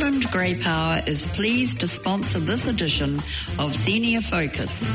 Auckland Grey Power is pleased to sponsor this edition of Senior Focus.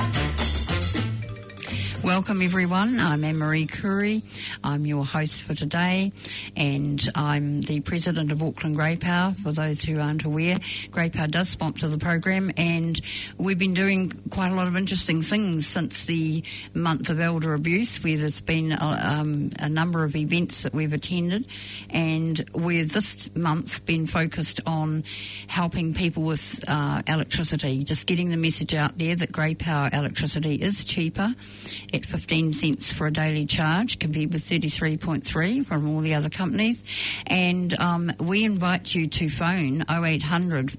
Welcome everyone, I'm Anne-Marie Curry, I'm your host for today and I'm the President of Auckland Grey Power. For those who aren't aware, Grey Power does sponsor the program and we've been doing quite a lot of interesting things since the month of elder abuse, where there's been a number of events that we've attended, and where this month's been focused on helping people with electricity, just getting the message out there that Grey Power electricity is cheaper at 15 cents for a daily charge compared with 33.3 from all the other companies. And we invite you to phone 0800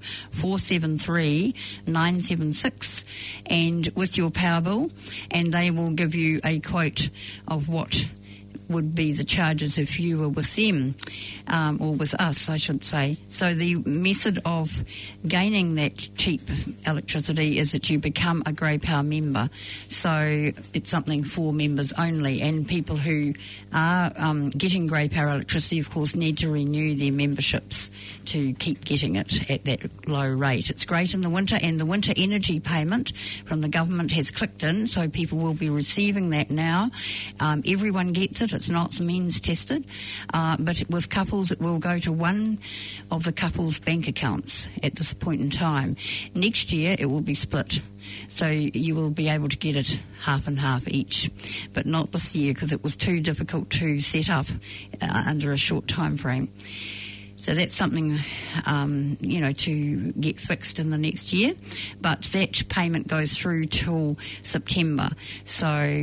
473 976 and with your power bill, and they will give you a quote of what would be the charges if you were with them, or with us, I should say. So the method of gaining that cheap electricity is that you become a Grey Power member. So it's something for members only, and people who are getting Grey Power electricity, of course, need to renew their memberships to keep getting it at that low rate. It's great in the winter, and the winter energy payment from the government has clicked in, so people will be receiving that now. Everyone gets it. It's not means tested, but with couples it will go to one of the couple's bank accounts at this point in time. Next year it will be split, so you will be able to get it half and half each, but not this year because it was too difficult to set up under a short time frame. So that's something, to get fixed in the next year. But that payment goes through till September. So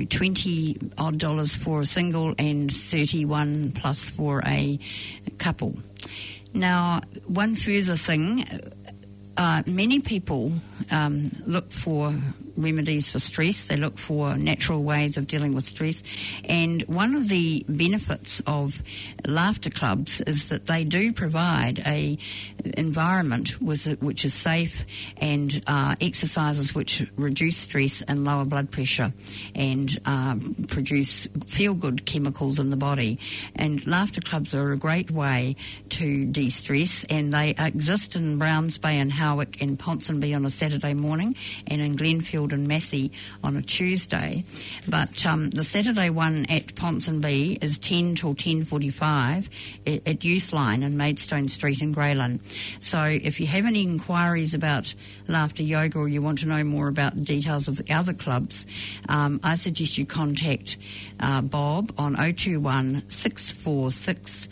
$20 for a single and $31 plus for a couple. Now, one further thing, many people look for remedies for stress. They look for natural ways of dealing with stress. And one of the benefits of laughter clubs is that they do provide a environment which is safe, and exercises which reduce stress and lower blood pressure and produce feel-good chemicals in the body. And laughter clubs are a great way to de-stress, and they exist in Browns Bay and Howick and Ponsonby on a Saturday morning, and in Glenfield and Massey on a Tuesday. But the Saturday one at Ponsonby is 10 till 10:45 at Youth Line in Maidstone Street in Greyland. So if you have any inquiries about laughter yoga, or you want to know more about the details of the other clubs, I suggest you contact Bob on 021 646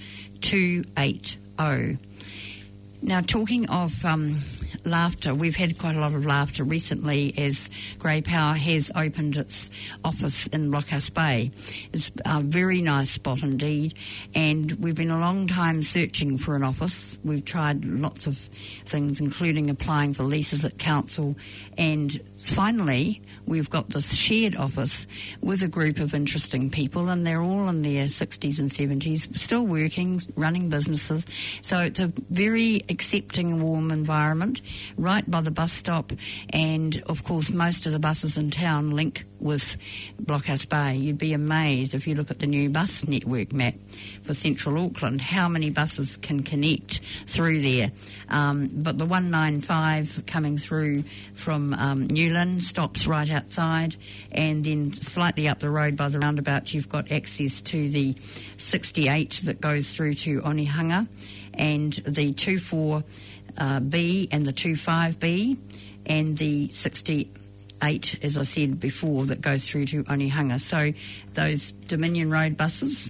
280. Now, talking of laughter, we've had quite a lot of laughter recently as Grey Power has opened its office in Blockhouse Bay. It's a very nice spot indeed, and we've been a long time searching for an office. We've tried lots of things, including applying for leases at council, and finally we've got this shared office with a group of interesting people, and they're all in their 60s and 70s, still working, running businesses. So it's a very accepting, warm environment right by the bus stop, and of course most of the buses in town link with Blockhouse Bay. You'd be amazed if you look at the new bus network map for Central Auckland how many buses can connect through there. But the 195 coming through from Newland stops right outside, and then slightly up the road by the roundabout you've got access to the 68 that goes through to Onehunga, and the 24B and the 25B, and the 68, as I said before, that goes through to Onehunga. So those Dominion Road buses,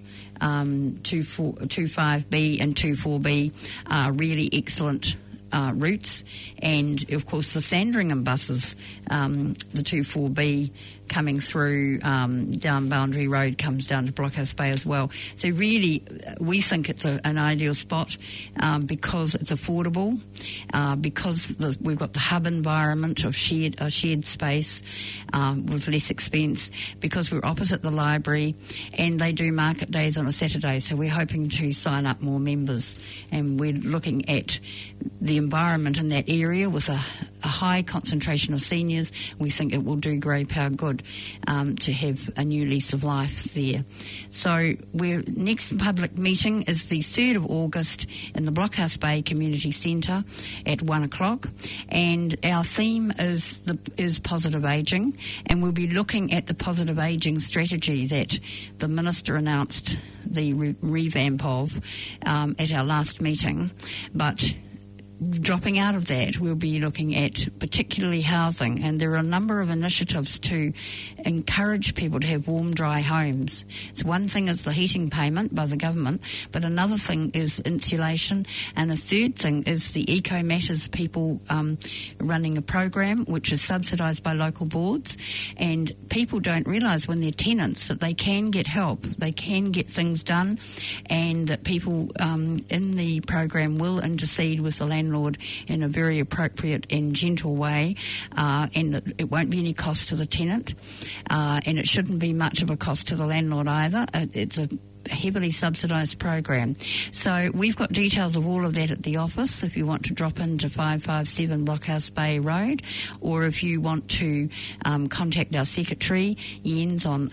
25B and 24B, are really excellent routes. And of course the Sandringham buses, the 24B coming through down Boundary Road comes down to Blockhouse Bay as well. So really we think it's an ideal spot because it's affordable, because we've got the hub environment of shared space with less expense, because we're opposite the library, and they do market days on a Saturday, so we're hoping to sign up more members, and we're looking at the environment in that area with a a high concentration of seniors. We think it will do Grey Power good to have a new lease of life there. So next public meeting is the 3rd of August in the Blockhouse Bay Community Centre at 1:00, and our theme is positive ageing, and we'll be looking at the positive ageing strategy that the Minister announced the revamp of at our last meeting. But dropping out of that, we'll be looking at particularly housing, and there are a number of initiatives to encourage people to have warm, dry homes. So one thing is the heating payment by the government, but another thing is insulation, and a third thing is the Eco Matters people running a program which is subsidised by local boards, and people don't realise when they're tenants that they can get help, they can get things done, and that people in the program will intercede with the landlord in a very appropriate and gentle way, and it won't be any cost to the tenant, and it shouldn't be much of a cost to the landlord either. It's a heavily subsidised program. So we've got details of all of that at the office if you want to drop into 557 Blockhouse Bay Road, or if you want to contact our secretary, Jens, on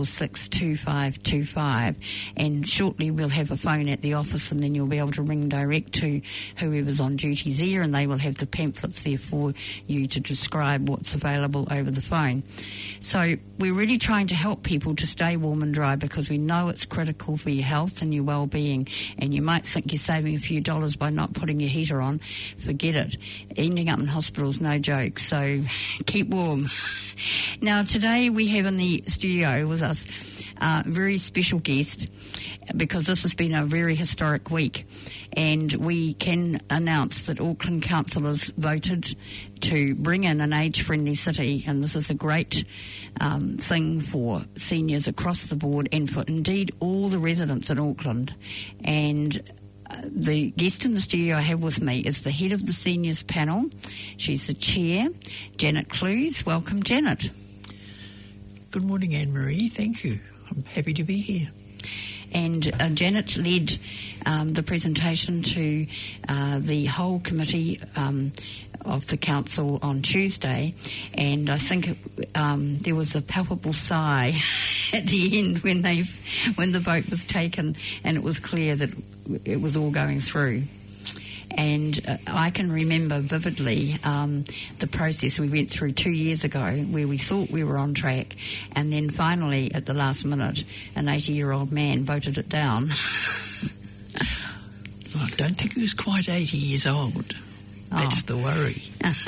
846-2525, and shortly we'll have a phone at the office, and then you'll be able to ring direct to whoever's on duty there, and they will have the pamphlets there for you to describe what's available over the phone. So we're really trying to help people to stay warm and dry, because we know it's critical for your health and your well-being, and you might think you're saving a few dollars by not putting your heater on. Forget it. Ending up in hospital is no joke, so keep warm. Now today we have in the studio with us a very special guest, because this has been a very historic week, and we can announce that Auckland councillors voted to bring in an age-friendly city, and this is a great thing for seniors across the board, and for indeed all the residents in Auckland. And the guest in the studio I have with me is the head of the seniors panel. She's the chair, Janet Clues. Welcome, Janet. Good morning, Anne-Marie. Thank you. I'm happy to be here. And Janet led the presentation to the whole committee of the council on Tuesday, and I think there was a palpable sigh at the end when the vote was taken, and it was clear that it was all going through. And I can remember vividly the process we went through 2 years ago, where we thought we were on track, and then finally at the last minute an 80-year-old man voted it down. I don't think he was quite 80 years old. That's the worry.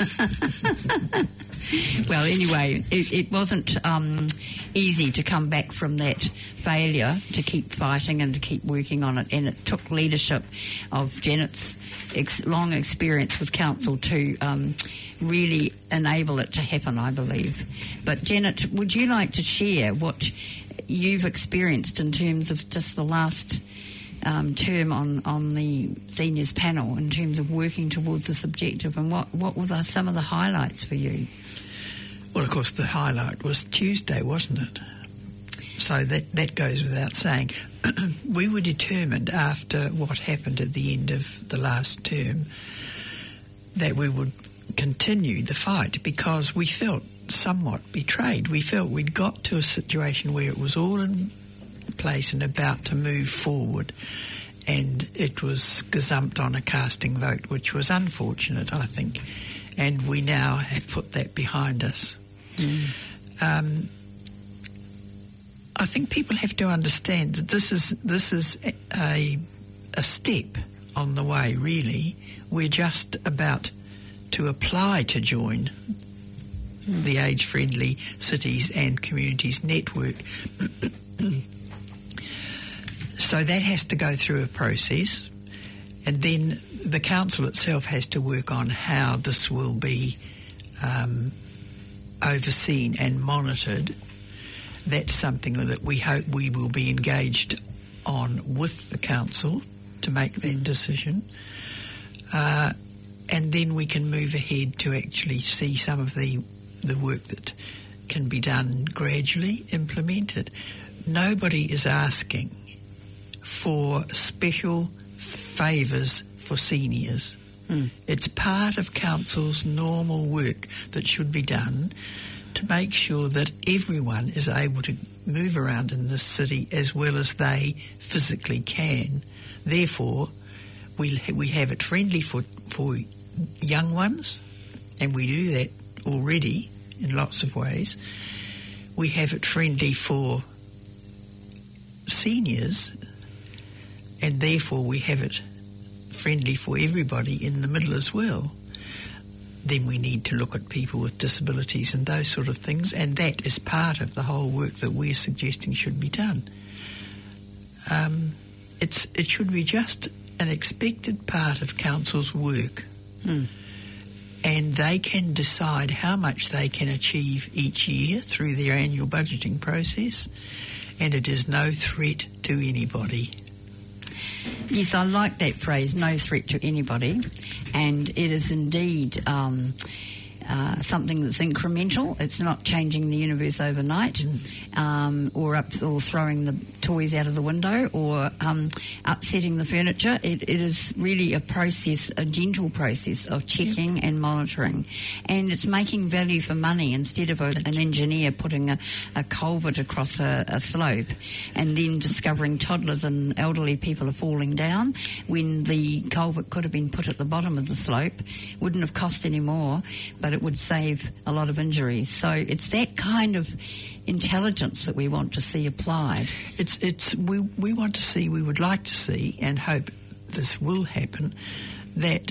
Well, anyway, it wasn't easy to come back from that failure, to keep fighting and to keep working on it, and it took leadership of Janet's long experience with council to really enable it to happen, I believe. But Janet, would you like to share what you've experienced in terms of just the last term on the seniors panel, in terms of working towards this objective, and what were some of the highlights for you? Well, of course, the highlight was Tuesday, wasn't it? So that goes without saying. We were determined, after what happened at the end of the last term, that we would continue the fight, because we felt somewhat betrayed. We felt we'd got to a situation where it was all in place and about to move forward, and it was gazumped on a casting vote, which was unfortunate, I think, and we now have put that behind us. I think people have to understand that this is a step on the way, really. We're just about to apply to join the Age-Friendly Cities and Communities Network. So that has to go through a process, and then the council itself has to work on how this will be overseen and monitored. That's something that we hope we will be engaged on with the council to make that decision. And then we can move ahead to actually see some of the work that can be done gradually implemented. Nobody is asking for special favours for seniors. It's part of council's normal work that should be done to make sure that everyone is able to move around in this city as well as they physically can. Therefore, we have it friendly for young ones, and we do that already in lots of ways. We have it friendly for seniors, and therefore we have it friendly for everybody in the middle as well. Then we need to look at people with disabilities and those sort of things, and that is part of the whole work that we're suggesting should be done. It should be just an expected part of council's work, and they can decide how much they can achieve each year through their annual budgeting process, and it is no threat to anybody. Yes, I like that phrase, no threat to anybody, and it is indeed something that's incremental. It's not changing the universe overnight, or throwing the toys out of the window, or upsetting the furniture. It is really a process, a gentle process of checking and monitoring, and it's making value for money instead of an engineer putting a culvert across a slope and then discovering toddlers and elderly people are falling down when the culvert could have been put at the bottom of the slope. Wouldn't have cost any more, but it would save a lot of injuries. So it's that kind of intelligence that we want to see applied. We want to see, we would like to see, and hope this will happen, that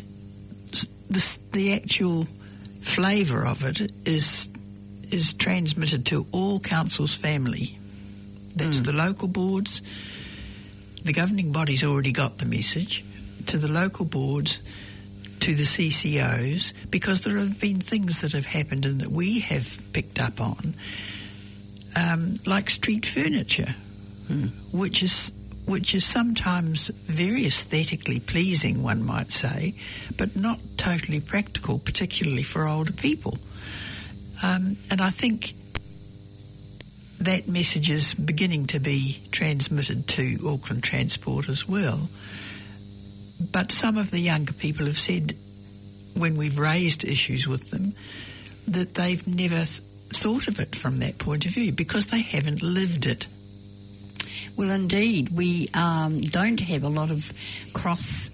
the actual flavour of it is transmitted to all council's family. That's the local boards. The governing body's already got the message to the local boards, to the CCOs, because there have been things that have happened and that we have picked up on, like street furniture, which is sometimes very aesthetically pleasing, one might say, but not totally practical, particularly for older people. And I think that message is beginning to be transmitted to Auckland Transport as well. But some of the younger people have said, when we've raised issues with them, that they've never thought of it from that point of view because they haven't lived it. Well, indeed, we don't have a lot of cross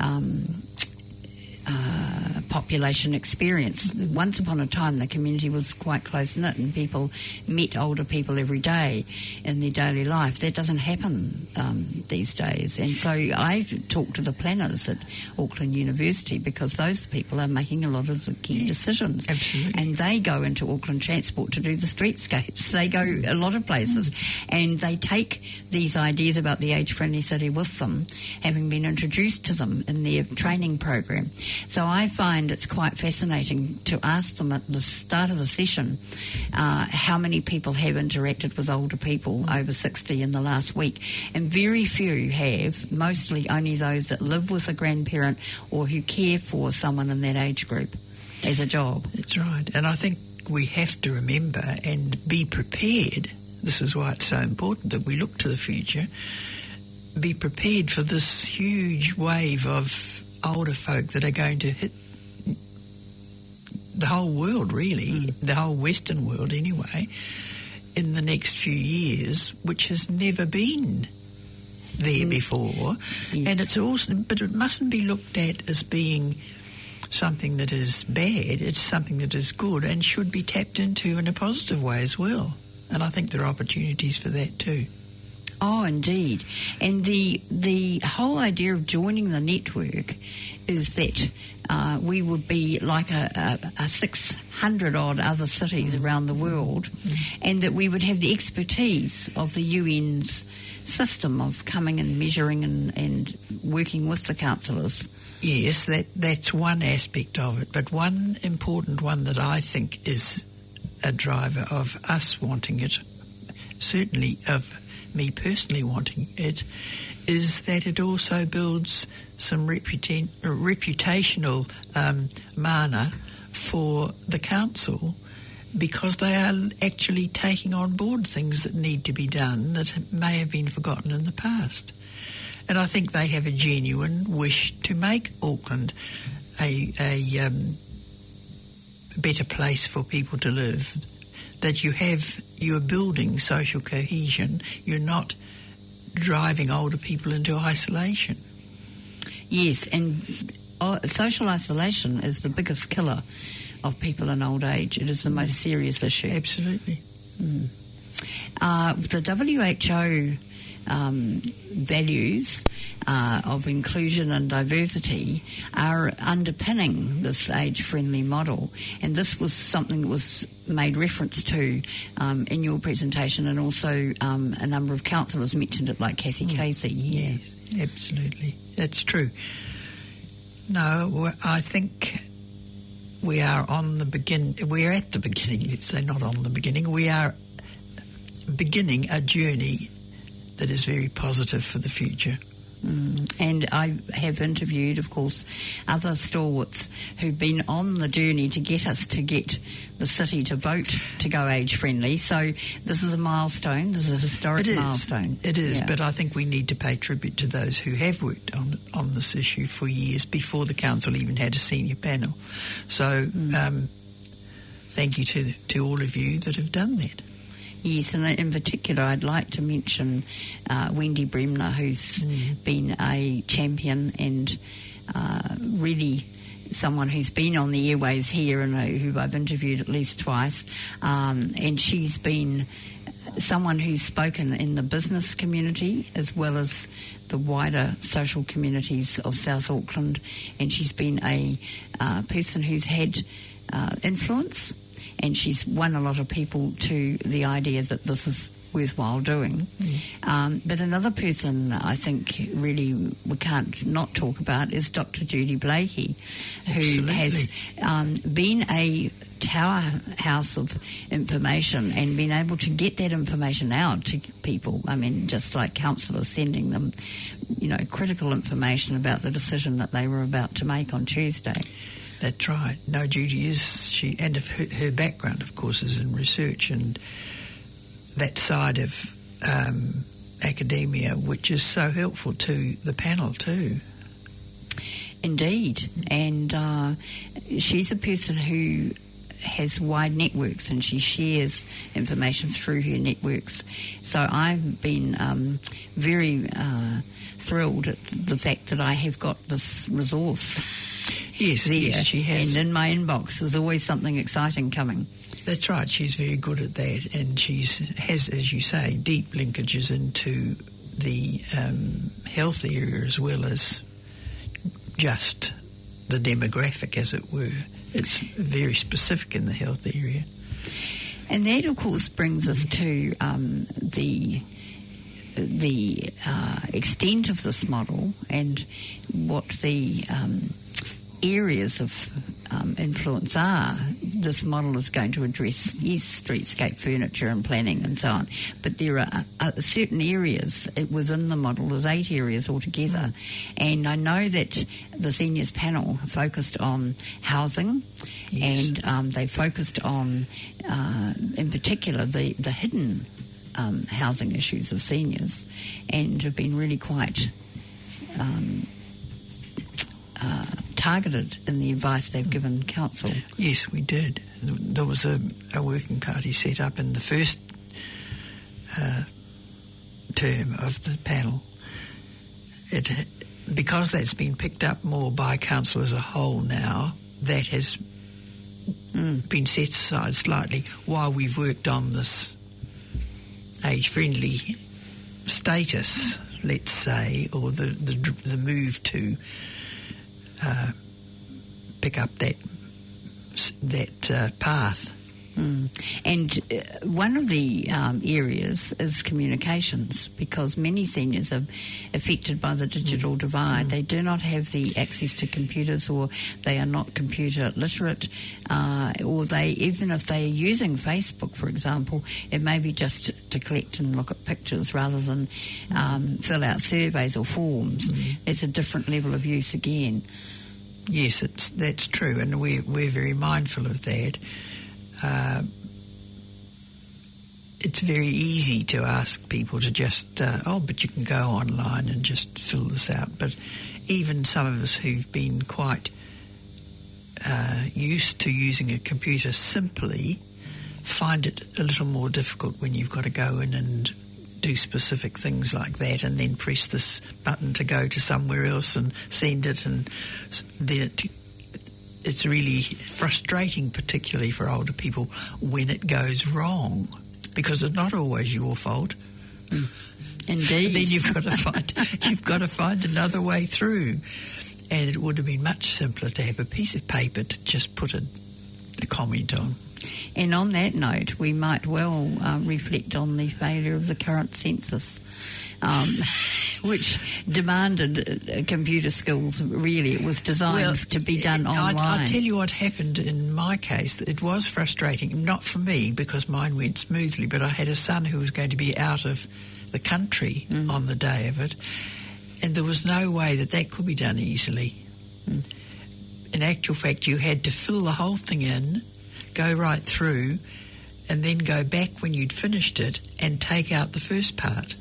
population experience. Once upon a time, the community was quite close-knit and people met older people every day in their daily life. That doesn't happen these days. And so I've talked to the planners at Auckland University because those people are making a lot of the key decisions. Absolutely. And they go into Auckland Transport to do the streetscapes. They go a lot of places and they take these ideas about the age-friendly city with them, having been introduced to them in their training program. So I find it's quite fascinating to ask them at the start of the session how many people have interacted with older people over 60 in the last week. And very few have, mostly only those that live with a grandparent or who care for someone in that age group as a job. That's right. And I think we have to remember and be prepared. This is why it's so important that we look to the future. Be prepared for this huge wave of older folk that are going to hit the whole world, really, the whole Western world anyway, in the next few years, which has never been there before. Yes. And it's also, but it mustn't be looked at as being something that is bad. It's something that is good and should be tapped into in a positive way as well. And I think there are opportunities for that too. Oh, indeed. And the whole idea of joining the network is that we would be like a 600-odd other cities around the world, and that we would have the expertise of the UN's system of coming and measuring and working with the councillors. Yes, that's one aspect of it. But one important one that I think is a driver of us wanting it, certainly of me personally wanting it, is that it also builds some reputational mana for the council, because they are actually taking on board things that need to be done that may have been forgotten in the past. And I think they have a genuine wish to make Auckland a better place for people to live, that you're building social cohesion. You're not driving older people into isolation. Yes, and social isolation is the biggest killer of people in old age. It is the most serious issue. Absolutely. The WHO values of inclusion and diversity are underpinning this age-friendly model, and this was something that was made reference to in your presentation, and also a number of councillors mentioned it, like Kathy Casey. Yeah. Yes, absolutely. That's true. No, I think we are on the begin. We're at the beginning. Let's say not on the beginning. We are beginning a journey that is very positive for the future. And I have interviewed, of course, other stalwarts who've been on the journey to get us to get the city to vote to go age-friendly. So this is a milestone. This is a historic milestone. It is, yeah. But I think we need to pay tribute to those who have worked on this issue for years before the council even had a senior panel. So thank you to all of you that have done that. Yes, and in particular, I'd like to mention Wendy Bremner, who's been a champion and really someone who's been on the airwaves here and who I've interviewed at least twice. And she's been someone who's spoken in the business community as well as the wider social communities of South Auckland. And she's been a person who's had influence, and she's won a lot of people to the idea that this is worthwhile doing. But another person I think really we can't not talk about is Dr. Judy Blakey, who has been a powerhouse of information and been able to get that information out to people. I mean, just like councillors sending them, critical information about the decision that they were about to make on Tuesday. That's right. No, Judy and her background, of course, is in research and that side of academia, which is so helpful to the panel too. Indeed, and she's a person who has wide networks and she shares information through her networks. So I've been very thrilled at the fact that I have got this resource. Yes, she has. And in my inbox there's always something exciting coming. That's right, she's very good at that, and she has, as you say, deep linkages into the health area as well as just the demographic, as it were. It's very specific in the health area. And that, of course, brings us to the extent of this model and what the areas of influence are. This model is going to address, yes, streetscape furniture and planning and so on, but there are certain areas within the model. There's 8 areas altogether, and I know that the seniors panel focused on housing, yes. And they focused on, in particular, the hidden housing issues of seniors, and have been really quite targeted in the advice they've given council. Yes, we did. There was a working party set up in the first term of the panel. Because that's been picked up more by council as a whole now, that has been set aside slightly while we've worked on this age-friendly status, let's say, or the move to pick up that path. And one of the areas is communications, because many seniors are affected by the digital divide. They do not have the access to computers, or they are not computer literate, or even if they are using Facebook, for example, it may be just to collect and look at pictures rather than fill out surveys or forms. It's a different level of use again. Yes, that's true, and we're very mindful of that. It's very easy to ask people to just, but you can go online and just fill this out. But even some of us who've been quite used to using a computer simply find it a little more difficult when you've got to go in and do specific things like that, and then press this button to go to somewhere else and send it, and then it's really frustrating, particularly for older people, when it goes wrong, because it's not always your fault. Indeed. Then you've got to find another way through, and it would have been much simpler to have a piece of paper to just put a comment on. And on that note, we might well reflect on the failure of the current census, which demanded computer skills. Really, it was designed to be done online. I'll tell you what happened in my case. It was frustrating, not for me because mine went smoothly, but I had a son who was going to be out of the country on the day of it, and there was no way that could be done easily. In actual fact, you had to fill the whole thing in, go right through, and then go back when you'd finished it and take out the first part.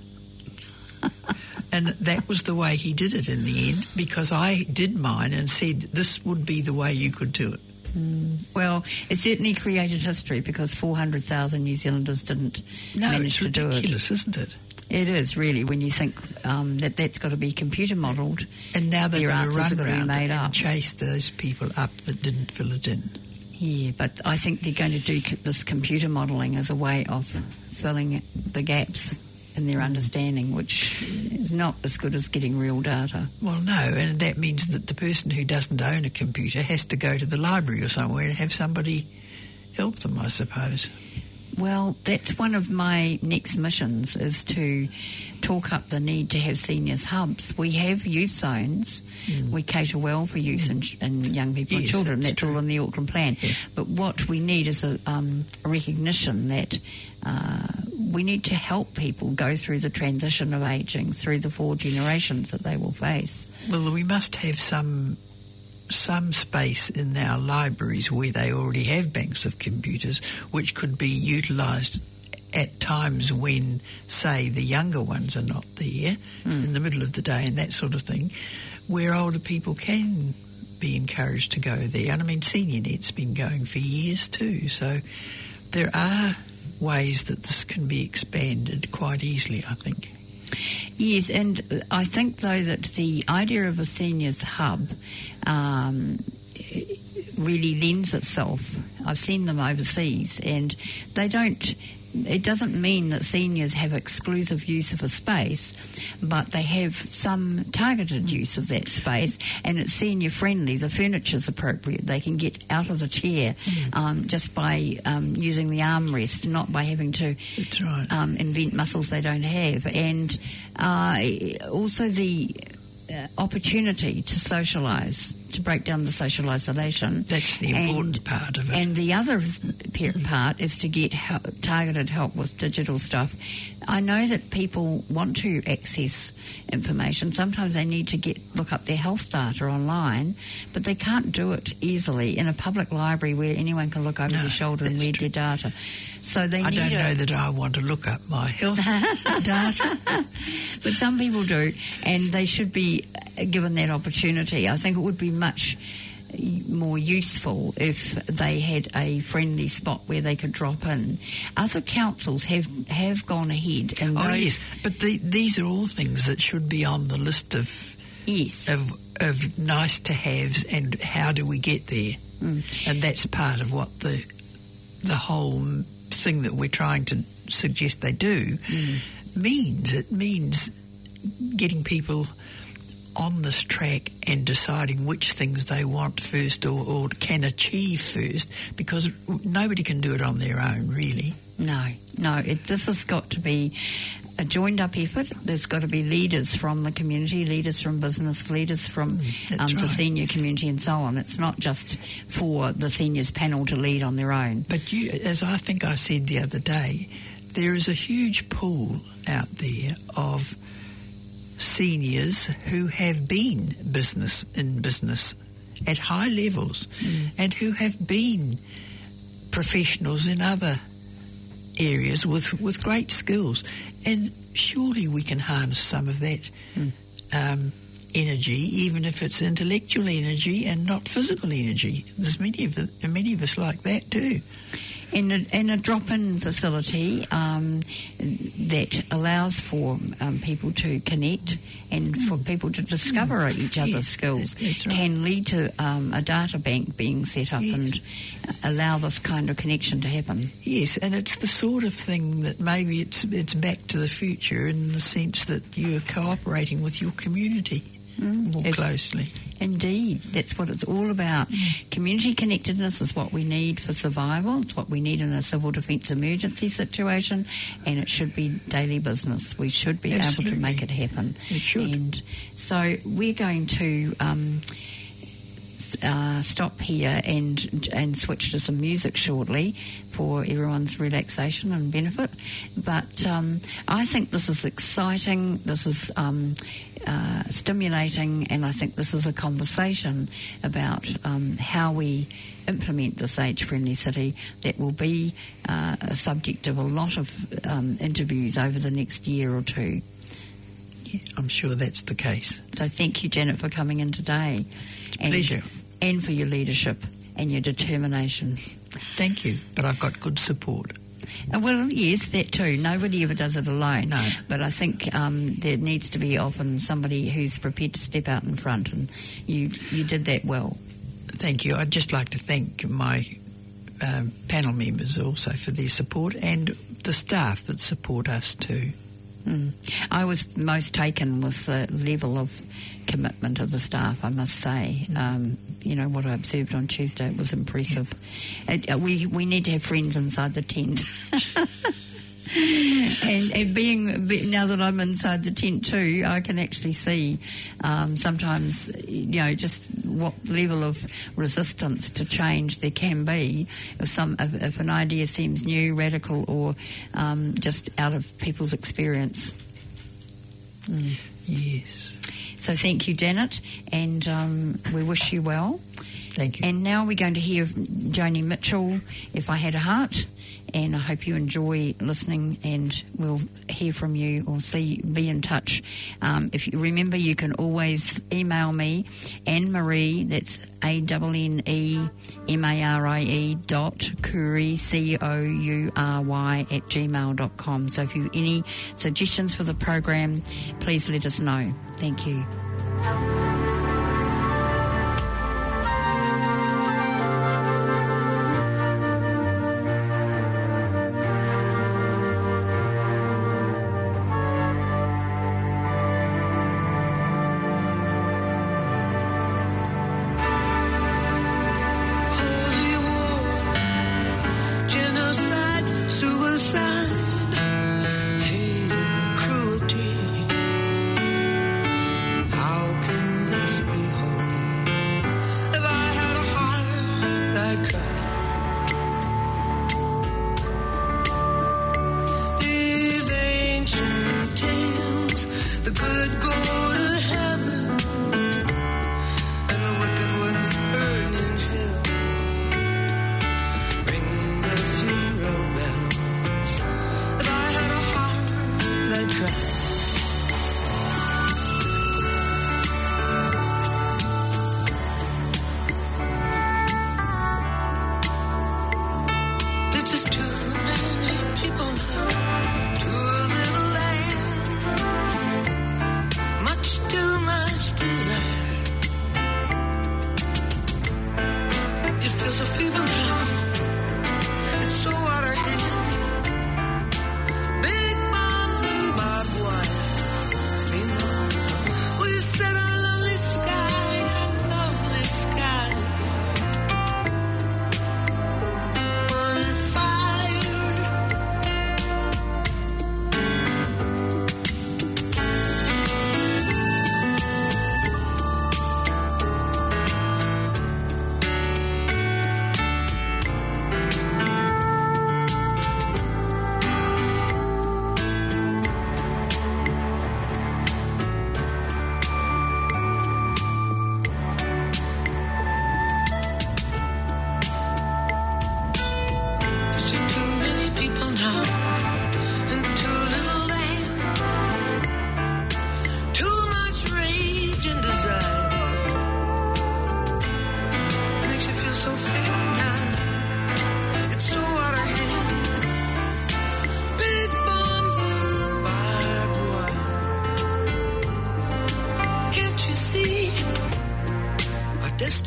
And that was the way he did it in the end, because I did mine and said this would be the way you could do it. Well, it certainly created history, because 400,000 New Zealanders didn't manage to do it. No, it's ridiculous, isn't it? It is, really, when you think that's got to be computer modelled. And now they're going to run around made and up. chase those people up that didn't fill it in. Yeah, but I think they're going to do this computer modelling as a way of filling the gaps in their understanding, which is not as good as getting real data. Well, no, and that means that the person who doesn't own a computer has to go to the library or somewhere and have somebody help them, I suppose. Well, that's one of my next missions, is to talk up the need to have seniors hubs. We have youth zones. We cater well for youth and young people and children. That's all in the Auckland Plan. Yeah. But what we need is a recognition that we need to help people go through the transition of ageing, through the 4 generations that they will face. Well, we must have some space in our libraries where they already have banks of computers, which could be utilised at times when, say, the younger ones are not there in the middle of the day and that sort of thing, where older people can be encouraged to go there. And I mean, SeniorNet's been going for years too, so there are ways that this can be expanded quite easily, I think. Yes, and I think, though, that the idea of a seniors hub really lends itself. I've seen them overseas, and they don't. It doesn't mean that seniors have exclusive use of a space, but they have some targeted use of that space, and it's senior friendly. The furniture's appropriate. They can get out of the chair just by using the armrest, not by having to invent muscles they don't have. And also the opportunity to socialise, to break down the social isolation. That's the important part of it. And the other part is to get targeted help with digital stuff. I know that people want to access information. Sometimes they need to look up their health data online, but they can't do it easily in a public library where anyone can look over their shoulder and read their data. So they I don't know that I want to look up my health data. But some people do, and they should be given that opportunity. I think it would be much more useful if they had a friendly spot where they could drop in. Other councils have gone ahead. And yes, but these are all things that should be on the list of of nice to haves, and how do we get there? And that's part of what the whole thing that we're trying to suggest they do means. It means getting people on this track and deciding which things they want first or can achieve first, because nobody can do it on their own, really. No, this has got to be a joined-up effort. There's got to be leaders from the community, leaders from business, leaders from the senior community and so on. It's not just for the seniors panel to lead on their own. But as I think I said the other day, there is a huge pool out there of seniors who have been in business at high levels and who have been professionals in other areas with great skills, and surely we can harness some of that energy, even if it's intellectual energy and not physical energy. There's many of us like that too. And a drop-in facility that allows for people to connect and for people to discover each other's skills that's right. can lead to a data bank being set up and allow this kind of connection to happen. Yes, and it's the sort of thing that maybe it's back to the future in the sense that you're cooperating with your community more closely. Indeed, that's what it's all about. Community connectedness is what we need for survival. It's what we need in a civil defence emergency situation, and it should be daily business. We should be able to make it happen. It should. And so we're going to stop here and switch to some music shortly for everyone's relaxation and benefit. But I think this is exciting. This is stimulating, and I think this is a conversation about how we implement this age-friendly city that will be a subject of a lot of interviews over the next year or two. Yeah, I'm sure that's the case. So thank you, Janet, for coming in today. It's a pleasure. And for your leadership and your determination. Thank you, but I've got good support. Well, yes, that too. Nobody ever does it alone. No. But I think there needs to be often somebody who's prepared to step out in front, and you did that well. Thank you. I'd just like to thank my panel members also for their support and the staff that support us too. I was most taken with the level of commitment of the staff, I must say. What I observed on Tuesday, it was impressive. We need to have friends inside the tent. And being now that I'm inside the tent too, I can actually see sometimes, just what level of resistance to change there can be if an idea seems new, radical, or just out of people's experience. Yes. So thank you, Janet, and we wish you well. Thank you. And now we're going to hear Joni Mitchell, If I Had a Heart, and I hope you enjoy listening, and we'll hear from you or be in touch. If you remember, you can always email me, Anne-Marie, that's ANNEMARIE .Coury, COURY @gmail.com. So if you have any suggestions for the program, please let us know. Thank you.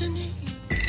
destiny.